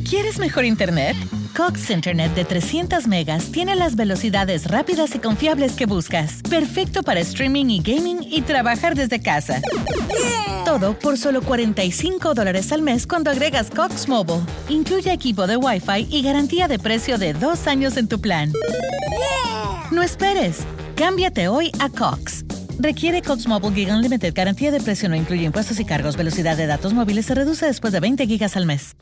¿Quieres mejor internet? Cox Internet de 300 megas tiene las velocidades rápidas y confiables que buscas. Perfecto para streaming y gaming y trabajar desde casa. Todo por solo $45 al mes cuando agregas Cox Mobile. Incluye equipo de Wi-Fi y garantía de precio de 2 años en tu plan. No esperes. Cámbiate hoy a Cox. Requiere Cox Mobile Gig Unlimited. Garantía de precio no incluye impuestos y cargos. Velocidad de datos móviles se reduce después de 20 gigas al mes.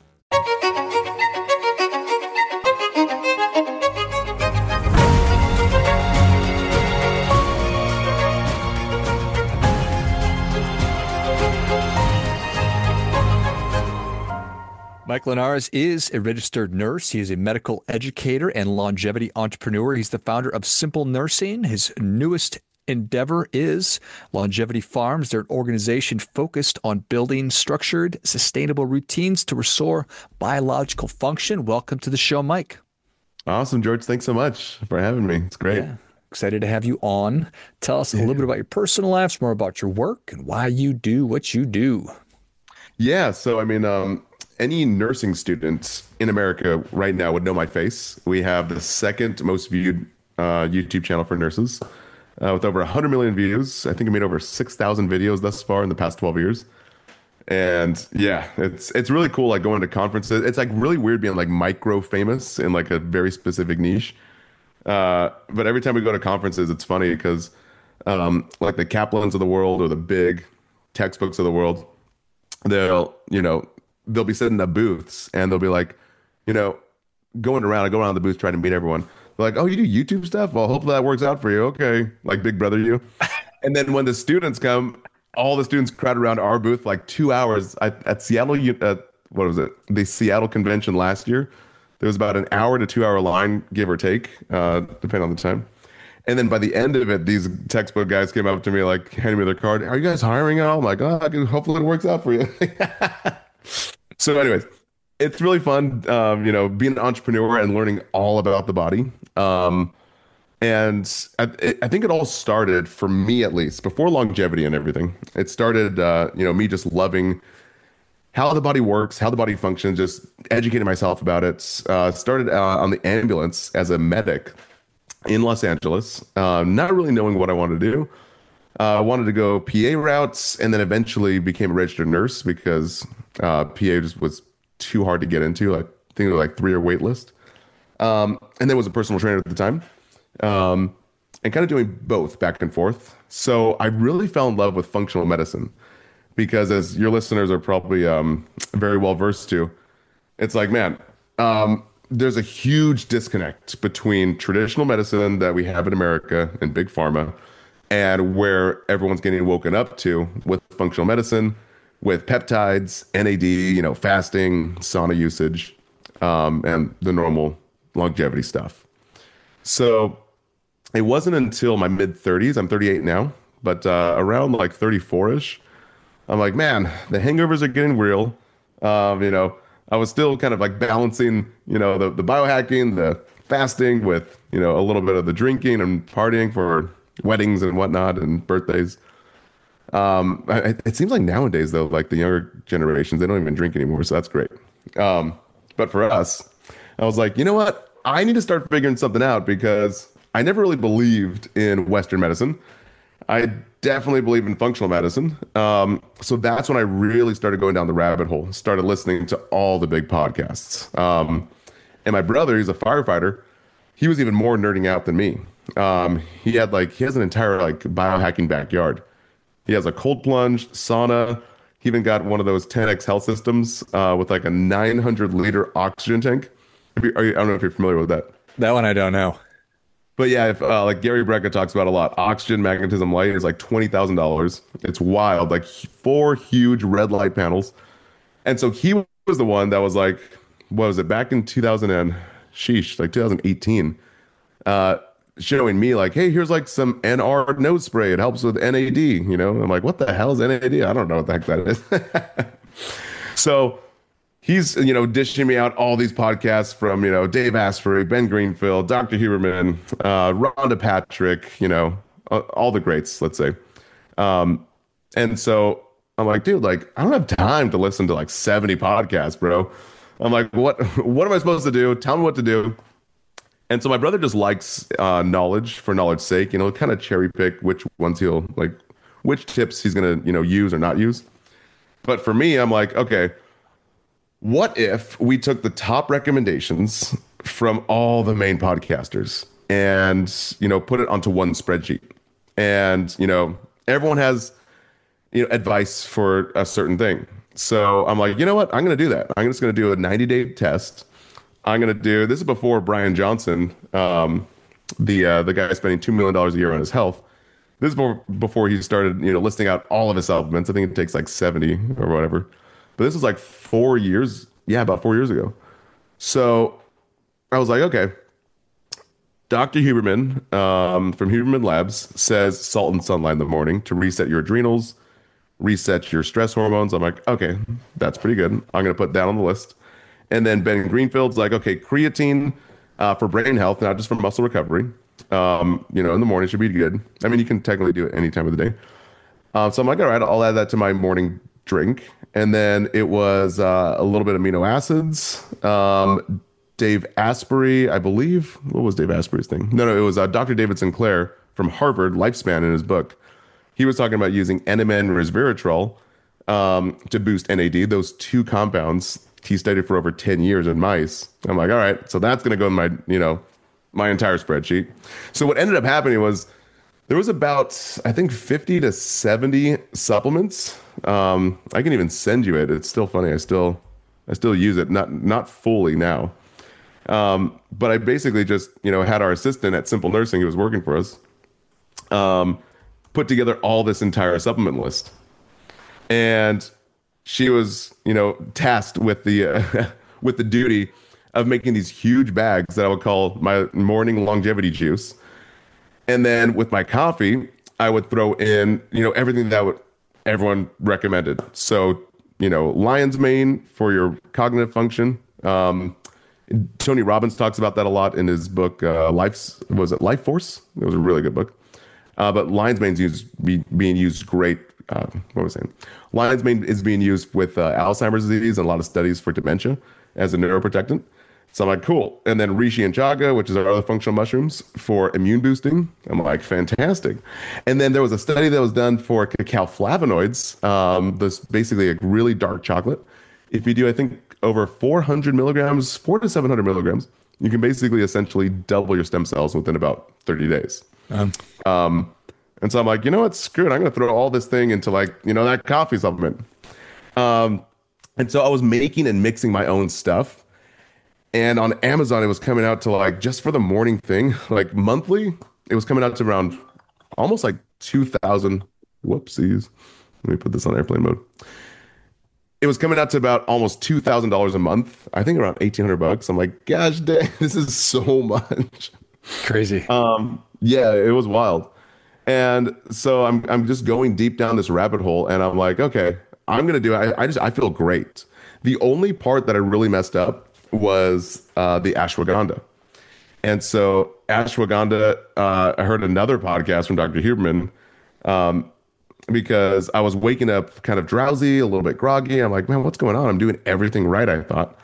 Mike Linares is a registered nurse. He is a medical educator and longevity entrepreneur. He's the founder of Simple Nursing. His newest endeavor is Longevity Farms. They're an organization focused on building structured, sustainable routines to restore biological function. Welcome to the show, Mike. Awesome, George. Thanks so much for having me. It's great. Yeah. Excited to have you on. Tell us a little bit about your personal life, more about your work, and why you do what you do. Yeah. So, any nursing students in America right now would know my face. We have the second most viewed YouTube channel for nurses with over 100 million views. I think I made over 6,000 videos thus far in the past 12 years. And yeah, it's really cool, like going to conferences. It's like really weird being like micro famous in like a very specific niche. But every time we go to conferences, it's funny because like the Kaplans of the world or the big textbooks of the world, they'll be sitting in booths and they'll be like, going around. I go around the booth trying to meet everyone. They're like, oh, you do YouTube stuff? Well, hopefully that works out for you. Okay. Like Big Brother you. And then when the students come, all the students crowd around our booth like 2 hours at Seattle. What was it? The Seattle convention last year. There was about an hour to 2 hour line, give or take, depending on the time. And then by the end of it, these textbook guys came up to me, like handing me their card. Are you guys hiring at all? I'm like, oh, hopefully it works out for you. So anyways, it's really fun, being an entrepreneur and learning all about the body. And I think it all started, for me at least, before longevity and everything. It started, me just loving how the body works, how the body functions, just educating myself about it. Started on the ambulance as a medic in Los Angeles, not really knowing what I wanted to do. I wanted to go PA routes, and then eventually became a registered nurse because PA just was too hard to get into. I think it was like 3-year wait list. And then was a personal trainer at the time, and kind of doing both back and forth. So I really fell in love with functional medicine because, as your listeners are probably very well versed to, it's like, man, there's a huge disconnect between traditional medicine that we have in America and big pharma and where everyone's getting woken up to with functional medicine, with peptides, NAD, fasting, sauna usage, and the normal longevity stuff. So it wasn't until my mid-30s, I'm 38 now, but around like 34-ish, I'm like, man, the hangovers are getting real. I was still kind of like balancing, the biohacking, the fasting with, a little bit of the drinking and partying for weddings and whatnot and birthdays. It seems like nowadays, though, like the younger generations, they don't even drink anymore. So that's great. But for us, I was like, you know what? I need to start figuring something out because I never really believed in Western medicine. I definitely believe in functional medicine. So that's when I really started going down the rabbit hole, started listening to all the big podcasts. And my brother, he's a firefighter. He was even more nerding out than me. He has an entire biohacking backyard. He has a cold plunge, sauna. He even got one of those 10X health systems with like a 900-liter oxygen tank. I don't know if you're familiar with that. That one I don't know. But yeah, if like Gary Brecka talks about a lot, oxygen magnetism light is like $20,000. It's wild, like 4 huge red light panels. And so he was the one that was like, what was it, back in 2018, showing me like, hey, here's like some NR nose spray. It helps with NAD, I'm like, what the hell is NAD? I don't know what the heck that is. So he's, dishing me out all these podcasts from, Dave Asprey, Ben Greenfield, Dr. Huberman, Rhonda Patrick, all the greats, let's say. And so I'm like, dude, like, I don't have time to listen to like 70 podcasts, bro. I'm like, what am I supposed to do? Tell me what to do. And so my brother just likes knowledge for knowledge's sake. Kind of cherry pick which ones he'll like, which tips he's gonna use or not use. But for me, I'm like, okay, what if we took the top recommendations from all the main podcasters and put it onto one spreadsheet, and everyone has advice for a certain thing. So I'm like, you know what? I'm going to do that. I'm just going to do a 90-day test. I'm going to do this is before Brian Johnson, the guy spending $2 million a year on his health. This is before he started, listing out all of his supplements. I think it takes like 70 or whatever. But this was like 4 years. Yeah, about 4 years ago. So I was like, okay. Dr. Huberman from Huberman Labs says salt and sunlight in the morning to reset your adrenals, reset your stress hormones. I'm like, okay, that's pretty good. I'm going to put that on the list. And then Ben Greenfield's like, okay, creatine for brain health, not just for muscle recovery. In the morning should be good. I mean, you can technically do it any time of the day. So I'm like, all right, I'll add that to my morning drink. And then it was a little bit of amino acids. Dave Asprey, I believe. What was Dave Asprey's thing? No, it was Dr. David Sinclair from Harvard, Lifespan, in his book. He was talking about using NMN and resveratrol to boost NAD. Those two compounds he studied for over 10 years in mice. I'm like, all right, so that's going to go in my, my entire spreadsheet. So what ended up happening was there was about, I think, 50 to 70 supplements. I can even send you it. It's still funny. I still use it, not fully now. But I basically just, had our assistant at Simple Nursing who was working for us, put together all this entire supplement list. And she was, tasked with the, with the duty of making these huge bags that I would call my morning longevity juice. And then with my coffee, I would throw in, everything that everyone recommended. So, lion's mane for your cognitive function. Tony Robbins talks about that a lot in his book, Life Force? It was a really good book. But lion's mane is being used great. What was I saying? Lion's mane is being used with Alzheimer's disease and a lot of studies for dementia as a neuroprotectant. So I'm like, cool. And then reishi and chaga, which is our other functional mushrooms for immune boosting. I'm like, fantastic. And then there was a study that was done for cacao flavonoids. This basically a really dark chocolate. If you do, I think, over 400 milligrams, 400 to 700 milligrams, you can basically essentially double your stem cells within about 30 days. And so I'm like, you know what? Screw it. I'm going to throw all this thing into that coffee supplement. And so I was making and mixing my own stuff. And on Amazon, it was coming out to just for the morning thing, monthly, it was coming out to around almost 2,000. Whoopsies. Let me put this on airplane mode. It was coming out to about almost $2,000 a month. I think around $1,800. I'm like, gosh dang, this is so much. Crazy. Yeah, it was wild. And so I'm just going deep down this rabbit hole, and I'm like, okay, I'm gonna do it. I feel great. The only part that I really messed up was the ashwagandha. And so ashwagandha, I heard another podcast from Dr. Huberman, because I was waking up kind of drowsy, a little bit groggy. I'm like, man, what's going on? I'm doing everything right, I thought.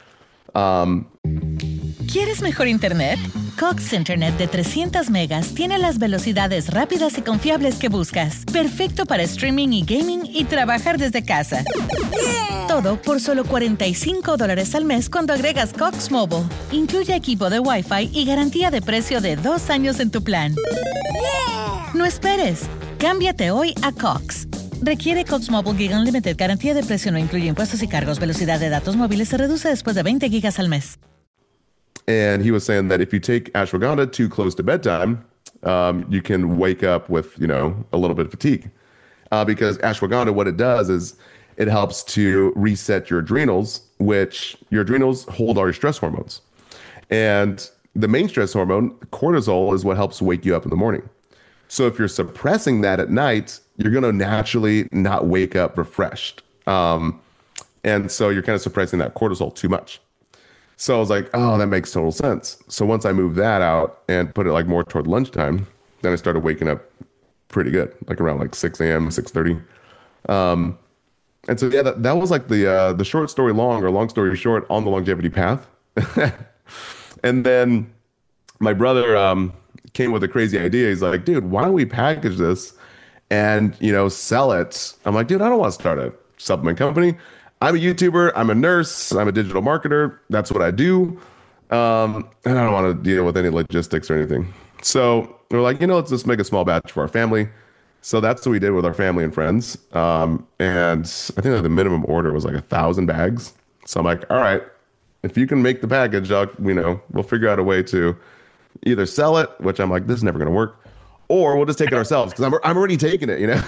¿Quieres mejor internet? Cox Internet de 300 megas tiene las velocidades rápidas y confiables que buscas. Perfecto para streaming y gaming y trabajar desde casa. Todo por solo $45 al mes cuando agregas Cox Mobile. Incluye equipo de Wi-Fi y garantía de precio de 2 años en tu plan. No esperes. Cámbiate hoy a Cox. Requiere Cox Mobile Gig Unlimited. Garantía de precio no incluye impuestos y cargos. Velocidad de datos móviles se reduce después de 20 gigas al mes. And he was saying that if you take ashwagandha too close to bedtime, you can wake up with, a little bit of fatigue. Because ashwagandha, what it does is it helps to reset your adrenals, which your adrenals hold all your stress hormones. And the main stress hormone, cortisol, is what helps wake you up in the morning. So if you're suppressing that at night, you're going to naturally not wake up refreshed. And so you're kind of suppressing that cortisol too much. So I was like, oh, that makes total sense. So once I moved that out and put it more toward lunchtime, then I started waking up pretty good, around 6 a.m., 6:30. And so yeah, that was like the short story long or long story short on the longevity path. And then my brother came with a crazy idea. He's like, dude, why don't we package this and sell it? I'm like, dude, I don't want to start a supplement company. I'm a YouTuber. I'm a nurse. I'm a digital marketer. That's what I do. And I don't want to deal with any logistics or anything. So we're like, let's just make a small batch for our family. So that's what we did with our family and friends. And I think like the minimum order was like 1,000 bags. So I'm like, all right, if you can make the package, we'll figure out a way to either sell it, which I'm like, this is never going to work, or we'll just take it ourselves because I'm already taking it,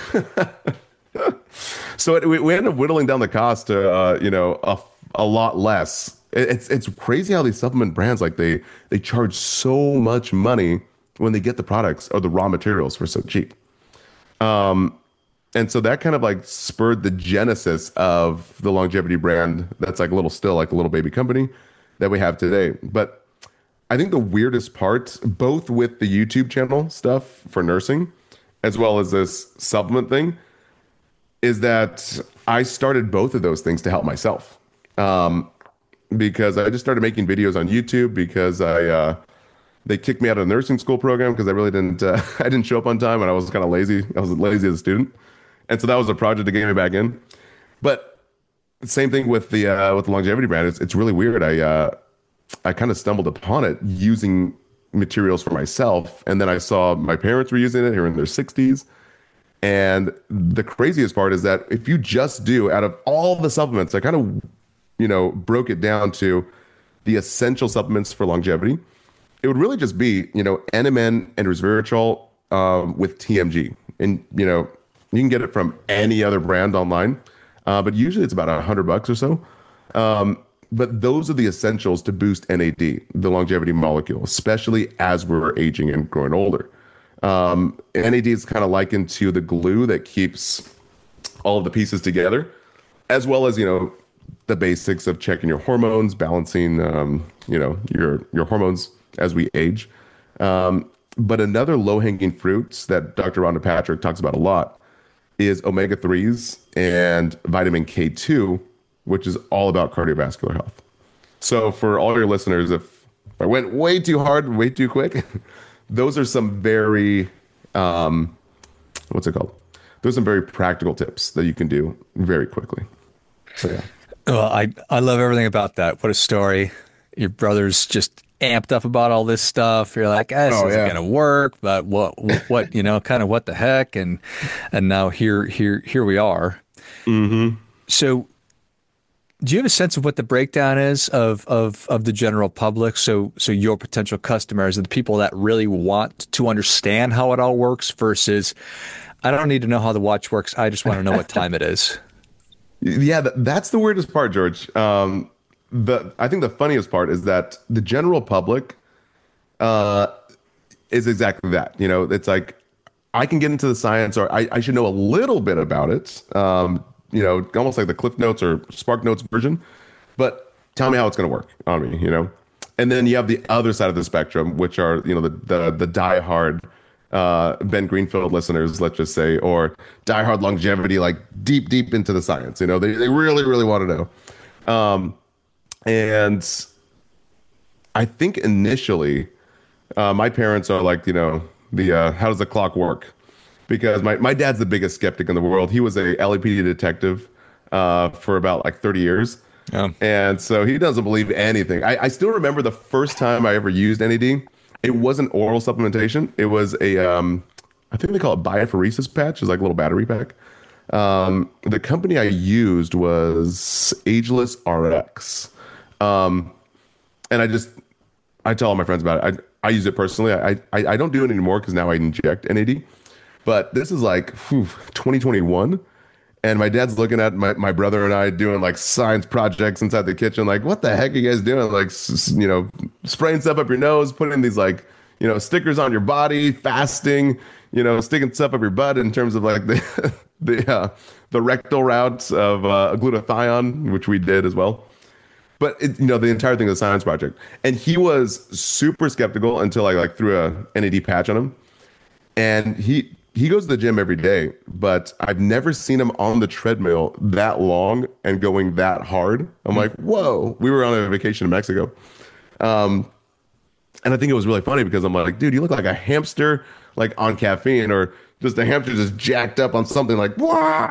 So we ended up whittling down the cost to, a lot less. It's crazy how these supplement brands, like they charge so much money when they get the products or the raw materials for so cheap. And so that kind of like spurred the genesis of the longevity brand. That's like still like a little baby company that we have today. But I think the weirdest part, both with the YouTube channel stuff for nursing, as well as this supplement thing, is that I started both of those things to help myself. Because I just started making videos on YouTube because they kicked me out of the nursing school program because I really didn't I didn't show up on time and I was kind of lazy. I was lazy as a student. And so that was a project to get me back in. But same thing with the longevity brand. It's really weird. I kind of stumbled upon it using materials for myself. And then I saw my parents were using it here in their 60s. And the craziest part is that if you just do, out of all the supplements, I kind of, broke it down to the essential supplements for longevity. It would really just be, NMN and resveratrol with TMG. And, you can get it from any other brand online, but usually it's about $100 or so. But those are the essentials to boost NAD, the longevity molecule, especially as we're aging and growing older. NAD is kind of likened to the glue that keeps all of the pieces together, as well as, the basics of checking your hormones, balancing, your hormones as we age. But another low-hanging fruits that Dr. Rhonda Patrick talks about a lot is omega-3s and vitamin K2, which is all about cardiovascular health. So for all your listeners, if I went way too hard, way too quick, those are some very, what's it called? Those are some very practical tips that you can do very quickly. So yeah. Well, I love everything about that. What a story. Your brother's just amped up about all this stuff. You're like, this isn't going to work, but what, kind of what the heck? And now here we are. Mm-hmm. So do you have a sense of what the breakdown is of the general public? So your potential customers are the people that really want to understand how it all works versus, I don't need to know how the watch works. I just want to know what time it is. Yeah, that's the weirdest part, George. I think the funniest part is that the general public is exactly that. It's like, I can get into the science, or I should know a little bit about it. Almost like the Cliff Notes or Spark Notes version, but tell me how it's going to work on me, And then you have the other side of the spectrum, which are, the diehard Ben Greenfield listeners, let's just say, or diehard longevity, like deep into the science. They really, really want to know. And I think initially, my parents are like, how does the clock work? Because my dad's the biggest skeptic in the world. He was a LAPD detective for about like 30 years. Yeah. And so he doesn't believe anything. I still remember the first time I ever used NAD. It wasn't oral supplementation. It was I think they call it biophoresis patch. It's like a little battery pack. The company I used was Ageless RX. And I tell all my friends about it. I use it personally. I don't do it anymore because now I inject NAD. But this is like 2021. And my dad's looking at my brother and I doing like science projects inside the kitchen. Like, what the heck are you guys doing? Like, spraying stuff up your nose, putting these like, stickers on your body, fasting, sticking stuff up your butt in terms of like the rectal routes of glutathione, which we did as well. But the entire thing is a science project. And he was super skeptical until I like threw a NAD patch on him. And he goes to the gym every day, but I've never seen him on the treadmill that long and going that hard. I'm like, whoa. We were on a vacation in Mexico. And I think it was really funny because I'm like, dude, you look like a hamster, like on caffeine, or just a hamster just jacked up on something like, wah.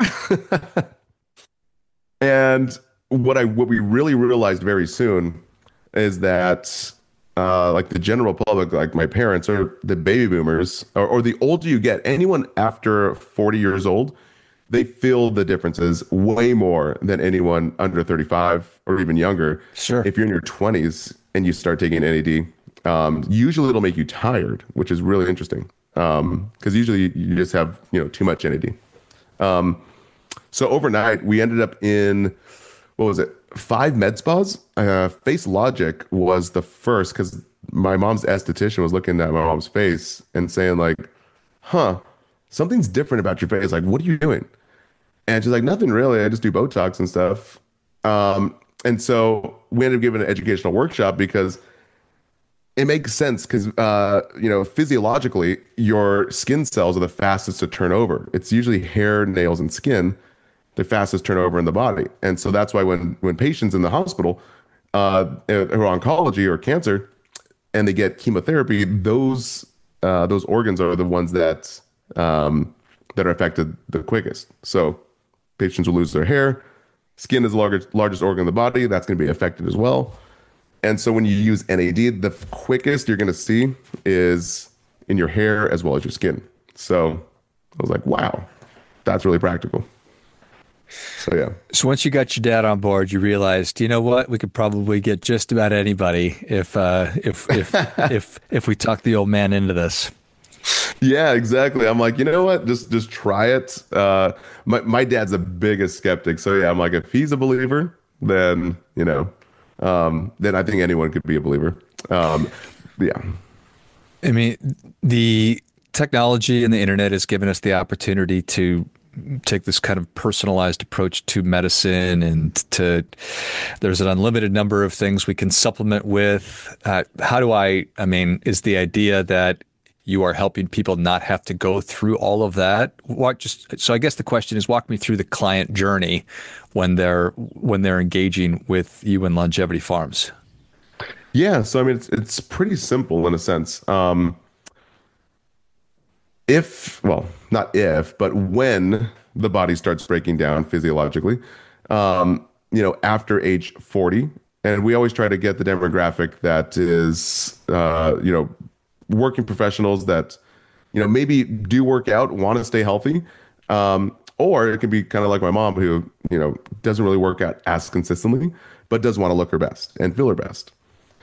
And what we really realized very soon is that like the general public, like my parents or the baby boomers, or the older you get, anyone after 40 years old, they feel the differences way more than anyone under 35 or even younger. Sure. If you're in your 20s and you start taking NAD, usually it'll make you tired, which is really interesting. Because usually you just have, too much NAD. So overnight we ended up in, what was it? 5 med spas. Face Logic was the first because my mom's esthetician was looking at my mom's face and saying like, something's different about your face. Like, what are you doing? And she's like, nothing really. I just do Botox and stuff. And so we ended up giving an educational workshop because it makes sense because, physiologically, your skin cells are the fastest to turn over. It's usually hair, nails, and skin, the fastest turnover in the body. And so that's why when patients in the hospital who are oncology or cancer and they get chemotherapy, those organs are the ones that are affected the quickest. So patients will lose their hair. Skin is the largest organ in the body. That's going to be affected as well. And so when you use NAD, the quickest you're going to see is in your hair as well as your skin. So I was like, wow, that's really practical. So yeah. So once you got your dad on board, you realized, you know what, we could probably get just about anybody if we talk the old man into this. Yeah, exactly. I'm like, you know what? Just try it. My dad's the biggest skeptic. So yeah, I'm like, if he's a believer, then then I think anyone could be a believer. Yeah. I mean, the technology and the internet has given us the opportunity to take this kind of personalized approach to medicine, and there's an unlimited number of things we can supplement with. Is the idea that you are helping people not have to go through all of that? So I guess the question is, walk me through the client journey when they're engaging with you and Longevity Farms. Yeah, so I mean it's pretty simple in a sense. But when the body starts breaking down physiologically, after age 40, and we always try to get the demographic that is, working professionals that, maybe do work out, want to stay healthy. Or it can be kind of like my mom who, doesn't really work out as consistently, but does want to look her best and feel her best.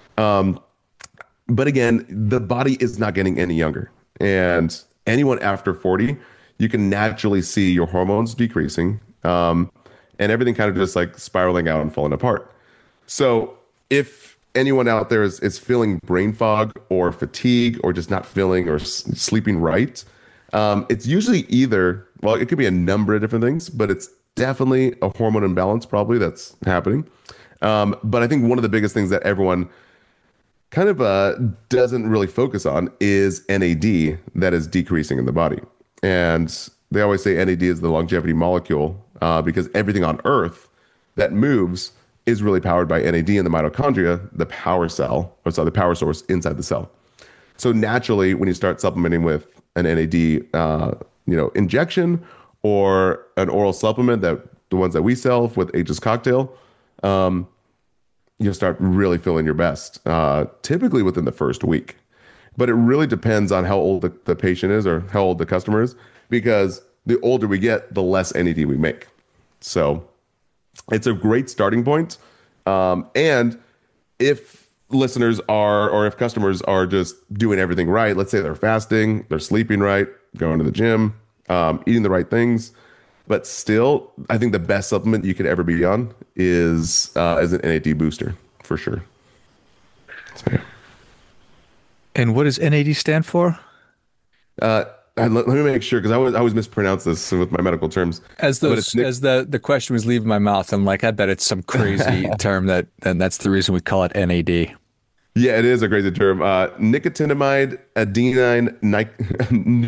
But again, the body is not getting any younger. And anyone after 40, you can naturally see your hormones decreasing, and everything kind of just like spiraling out and falling apart. So if anyone out there is feeling brain fog or fatigue or just not feeling or sleeping right, it's usually it could be a number of different things, but it's definitely a hormone imbalance probably that's happening. But I think one of the biggest things that everyone kind of doesn't really focus on is NAD that is decreasing in the body. And they always say NAD is the longevity molecule because everything on Earth that moves is really powered by NAD in the mitochondria, the power source inside the cell. So naturally, when you start supplementing with an NAD injection or an oral supplement, that the ones that we sell with Aegis Cocktail, you'll start really feeling your best, typically within the first week. But it really depends on how old the patient is or how old the customer is, because the older we get, the less NAD we make. So it's a great starting point. And if listeners or if customers are just doing everything right, let's say they're fasting, they're sleeping right, going to the gym, eating the right things, but still, I think the best supplement you could ever be on is an NAD booster, for sure. So, yeah. And what does NAD stand for? Let me make sure, because I always mispronounce this with my medical terms. As the question was leaving my mouth, I'm like, I bet it's some crazy term and that's the reason we call it NAD. Yeah, it is a crazy term. Nicotinamide adenine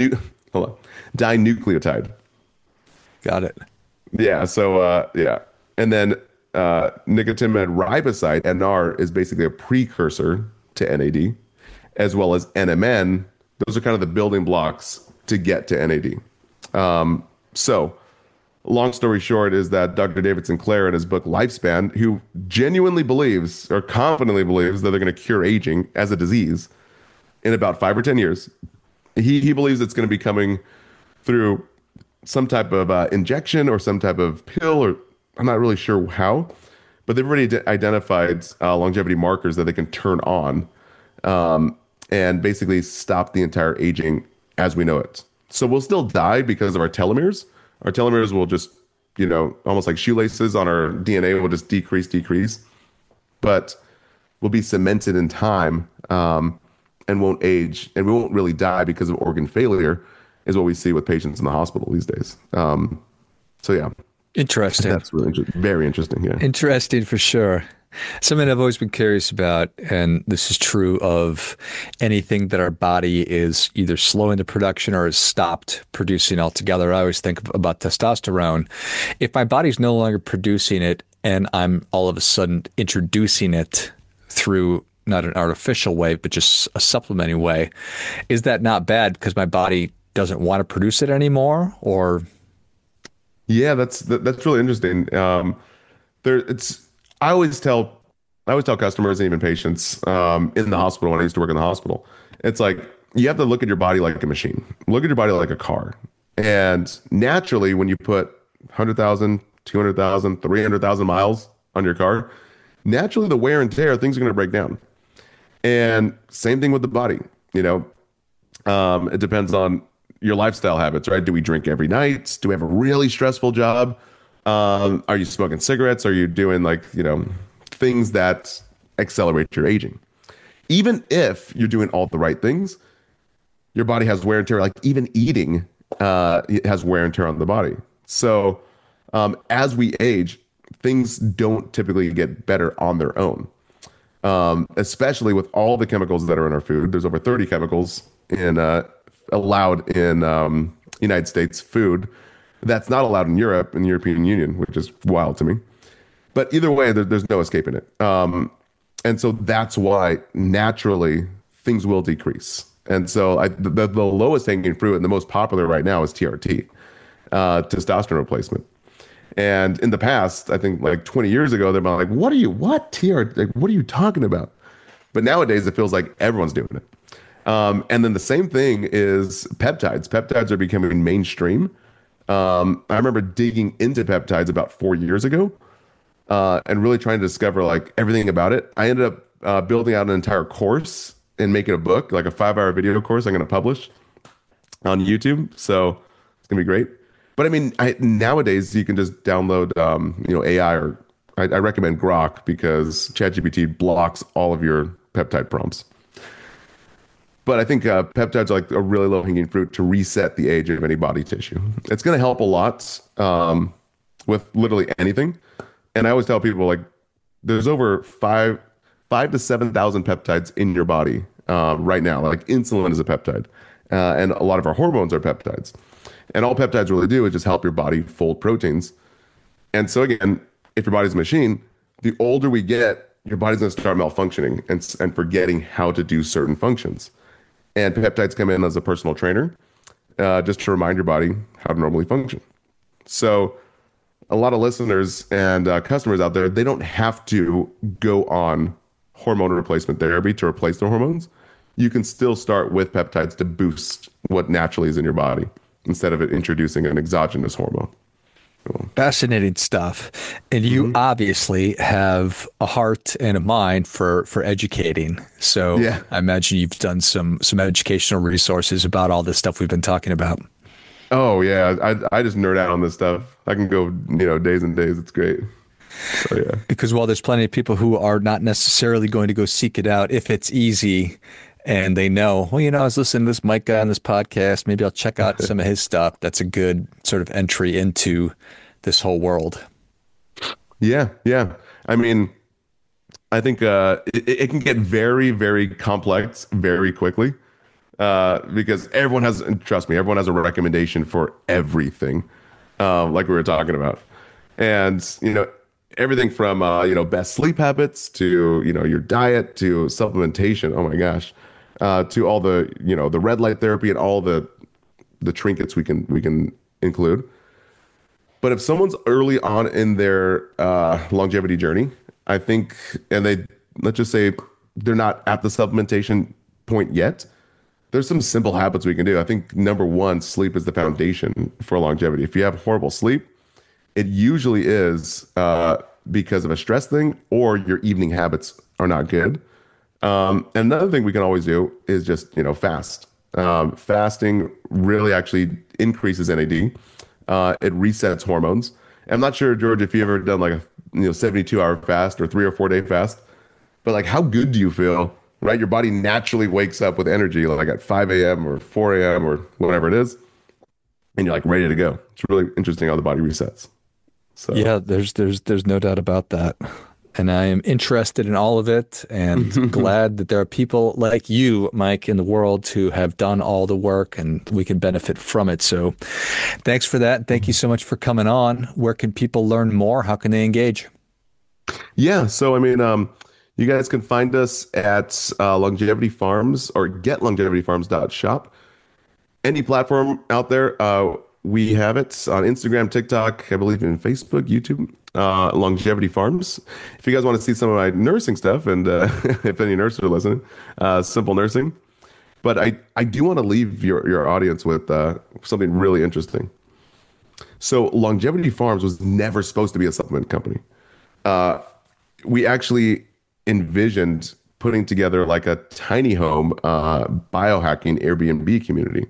Hold on. Dinucleotide. Got it. Yeah. So, yeah. And then nicotinamide riboside, NR, is basically a precursor to NAD, as well as NMN. Those are kind of the building blocks to get to NAD. So, long story short is that Dr. David Sinclair in his book Lifespan, who genuinely believes or confidently believes that they're going to cure aging as a disease in about 5 or 10 years, he believes it's going to be coming through some type of injection or some type of pill, or I'm not really sure how, but they've already identified longevity markers that they can turn on and basically stop the entire aging as we know it. So we'll still die because of our telomeres. Our telomeres will just, almost like shoelaces on our DNA will just decrease, but will be cemented in time and won't age, and we won't really die because of organ failure, is what we see with patients in the hospital these days. So yeah. Interesting. That's really very interesting. Yeah. Interesting for sure. Something I've always been curious about, and this is true of anything that our body is either slowing the production or has stopped producing altogether. I always think about testosterone. If my body's no longer producing it and I'm all of a sudden introducing it through not an artificial way, but just a supplementing way, is that not bad because my body doesn't want to produce it anymore? Or yeah, that's really interesting. I always tell customers and even patients in the hospital, when I used to work in the hospital, it's like you have to look at your body like a machine. Look at your body like a car. And naturally, when you put 100,000, 200,000, 300,000 miles on your car, naturally the wear and tear, things are going to break down. And same thing with the body. It depends on your lifestyle habits, right? Do we drink every night? Do we have a really stressful job? Are you smoking cigarettes? Are you doing things that accelerate your aging? Even if you're doing all the right things, your body has wear and tear. Like even eating has wear and tear on the body. So as we age, things don't typically get better on their own. Especially with all the chemicals that are in our food. There's over 30 chemicals allowed in United States food. That's not allowed in Europe, in the European Union, which is wild to me. But either way, there's no escaping it. And so that's why naturally things will decrease. And so the lowest hanging fruit and the most popular right now is TRT, testosterone replacement. And in the past, I think like 20 years ago, they're like, what TRT? Like, what are you talking about? But nowadays it feels like everyone's doing it. And then the same thing is peptides. Peptides are becoming mainstream. I remember digging into peptides about 4 years ago and really trying to discover like everything about it. I ended up building out an entire course and making a book, like a 5-hour video course I'm going to publish on YouTube. So it's going to be great. But I mean, nowadays you can just download, AI, or I recommend Grok because ChatGPT blocks all of your peptide prompts. But I think peptides are like a really low-hanging fruit to reset the age of any body tissue. It's going to help a lot with literally anything. And I always tell people, like, there's over 5,000 to 7,000 peptides in your body right now. Like insulin is a peptide, and a lot of our hormones are peptides. And all peptides really do is just help your body fold proteins. And so again, if your body's a machine, the older we get, your body's going to start malfunctioning and forgetting how to do certain functions. And peptides come in as a personal trainer, just to remind your body how to normally function. So a lot of listeners and customers out there, they don't have to go on hormone replacement therapy to replace their hormones. You can still start with peptides to boost what naturally is in your body instead of it introducing an exogenous hormone. Fascinating stuff. And you obviously have a heart and a mind for educating. So yeah. I imagine you've done some educational resources about all this stuff we've been talking about. Oh yeah. I just nerd out on this stuff. I can go, days and days. It's great. So yeah. Because while there's plenty of people who are not necessarily going to go seek it out if it's easy, and they know, I was listening to this Mike guy on this podcast. Maybe I'll check out some of his stuff. That's a good sort of entry into this whole world. Yeah. Yeah. I mean, I think it can get very, very complex very quickly. because everyone has, and trust me, everyone has a recommendation for everything, like we were talking about. And, everything from, best sleep habits to, your diet to supplementation. Oh my gosh. To all the, the red light therapy and all the trinkets we can include. But if someone's early on in their longevity journey, I think, and let's just say they're not at the supplementation point yet, there's some simple habits we can do. I think number one, sleep is the foundation for longevity. If you have horrible sleep, it usually is because of a stress thing or your evening habits are not good. And another thing we can always do is just, fast. Fasting really actually increases NAD. It resets hormones. And I'm not sure, George, if you ever done like a 72-hour fast or 3 or 4 day fast, but like how good do you feel, right? Your body naturally wakes up with energy like at 5 a.m. or 4 a.m. or whatever it is, and you're like ready to go. It's really interesting how the body resets. So yeah, there's no doubt about that. And I am interested in all of it and glad that there are people like you, Mike, in the world who have done all the work and we can benefit from it. So thanks for that. Thank you so much for coming on. Where can people learn more? How can they engage? Yeah. So, I mean, you guys can find us at Longevity Farms or getlongevityfarms.shop. Any platform out there, we have it on Instagram, TikTok, I believe in Facebook, YouTube, Longevity Farms. If you guys want to see some of my nursing stuff, and if any nurses are listening, Simple Nursing. But I do want to leave your audience with something really interesting. So Longevity Farms was never supposed to be a supplement company. We actually envisioned putting together like a tiny home biohacking Airbnb community.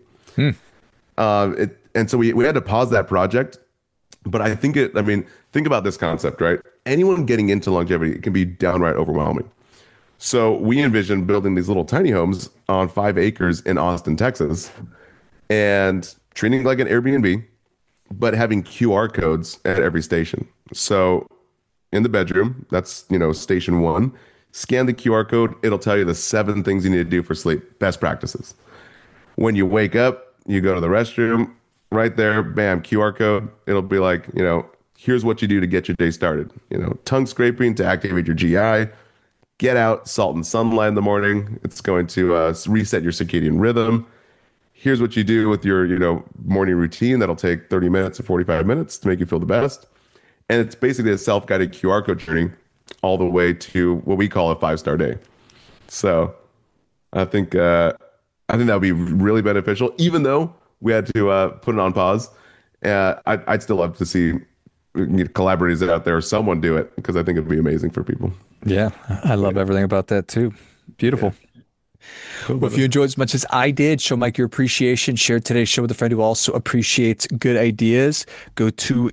And so we had to pause that project. But I think think about this concept, right? Anyone getting into longevity, it can be downright overwhelming. So we envisioned building these little tiny homes on 5 acres in Austin, Texas, and treating it like an Airbnb, but having QR codes at every station. So in the bedroom, that's, station 1, scan the QR code. It'll tell you the 7 things you need to do for sleep, best practices. When you wake up, you go to the restroom, right there, bam, QR code. It'll be like, here's what you do to get your day started. Tongue scraping to activate your GI. Get out, salt and sunlight in the morning. It's going to reset your circadian rhythm. Here's what you do with your, morning routine. That'll take 30 minutes or 45 minutes to make you feel the best. And it's basically a self-guided QR code journey all the way to what we call a 5-star day. So I think that would be really beneficial, even though we had to put it on pause. I'd still love to see collaborators out there, someone do it, because I think it'd be amazing for people. Yeah, I love everything about that too. Beautiful. Yeah. Cool, well, if you enjoyed as much as I did, show Mike your appreciation. Share today's show with a friend who also appreciates good ideas. Go to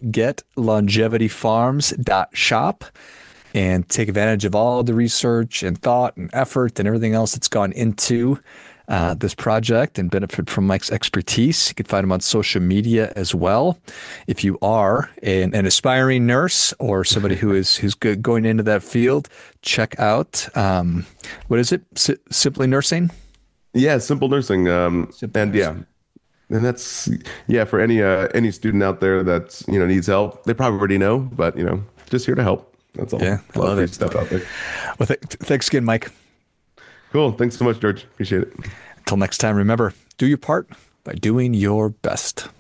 getlongevityfarms.shop and take advantage of all the research and thought and effort and everything else that's gone into this project and benefit from Mike's expertise. You can find him on social media as well. If you are an aspiring nurse or somebody who's good going into that field, check out, what is it? Simply Nursing? Yeah, Simple Nursing. And that's, for any student out there that, needs help. They probably already know, but, just here to help. That's all. Yeah, I love it. Stuff out there. Well, thanks again, Mike. Cool. Thanks so much, George. Appreciate it. Until next time, remember, do your part by doing your best.